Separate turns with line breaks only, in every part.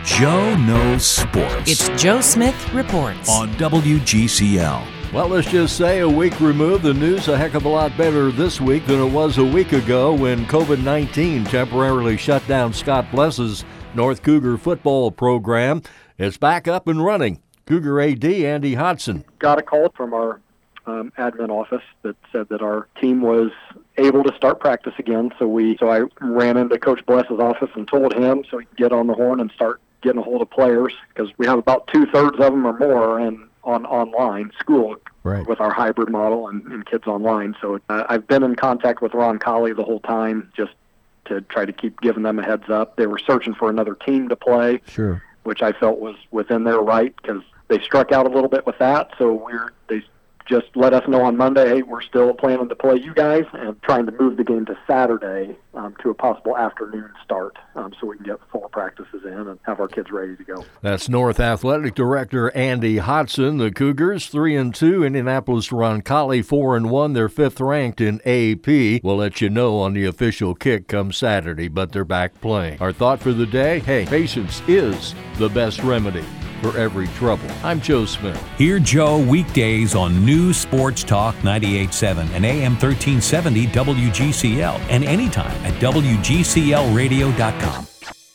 Joe Knows Sports.
It's Joe Smith Reports
on WGCL.
Well, let's just say a week removed, the news a heck of a lot better this week than it was a week ago when COVID-19 temporarily shut down Scott Bless's North Cougar football program. It's back up and running. Cougar AD Andy Hodson
got a call from our admin office that said that our team was able to start practice again. So I ran into Coach Bless's office and told him so he could get on the horn and start getting a hold of players, because we have about 2/3 of them or more on online school, right, with our hybrid model and kids online. So I've been in contact with Ron Colley the whole time just to try to keep giving them a heads up. They were searching for another team to play,
sure,
which I felt was within their right because they struck out a little bit with that. So they just let us know on Monday, hey, we're still planning to play you guys, and trying to move the game to Saturday to a possible afternoon start so we can get 4 practices in and have our kids ready to go.
That's North Athletic Director Andy Hodson. The Cougars 3-2, Indianapolis Roncalli 4-1. They're 5th ranked in AP. We'll let you know on the official kick come Saturday, but they're back playing. Our thought for the day, hey, patience is the best remedy for every trouble. I'm Joe Smith.
Hear Joe weekdays on News Sports Talk 98.7 and AM 1370 WGCL, and anytime at WGCLradio.com.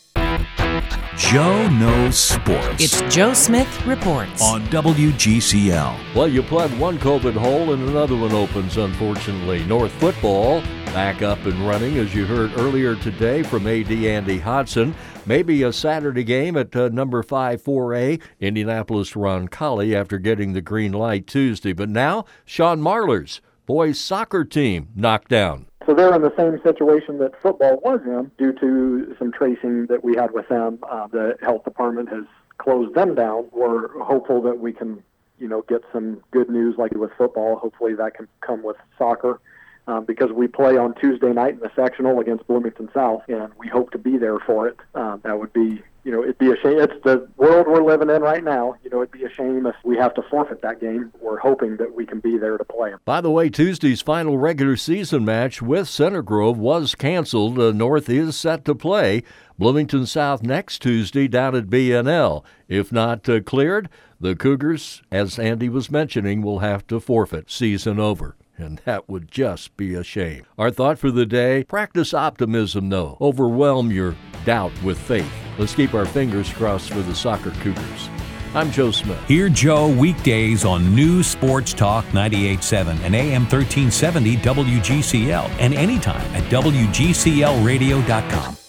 Joe Knows Sports.
It's Joe Smith Reports
on WGCL.
Well, you plug one COVID hole and another one opens, unfortunately. North football back up and running, as you heard earlier today from AD Andy Hodson. Maybe a Saturday game at number 5 4A, Indianapolis Roncalli, after getting the green light Tuesday. But now, Sean Marlar's boys soccer team knocked down.
So they're in the same situation that football was in due to some tracing that we had with them. The health department has closed them down. We're hopeful that we can, get some good news like with football. Hopefully that can come with soccer. Because we play on Tuesday night in the sectional against Bloomington South, and we hope to be there for it. That would be, it'd be a shame. It's the world we're living in right now. It'd be a shame if we have to forfeit that game. We're hoping that we can be there to play them.
By the way, Tuesday's final regular season match with Center Grove was canceled. North is set to play Bloomington South next Tuesday down at BNL. If not cleared, the Cougars, as Andy was mentioning, will have to forfeit. Season over. And that would just be a shame. Our thought for the day, practice optimism, though. Overwhelm your doubt with faith. Let's keep our fingers crossed for the soccer Cougars. I'm Joe Smith.
Hear Joe weekdays on News Sports Talk 98.7 and AM 1370 WGCL, and anytime at WGCLradio.com.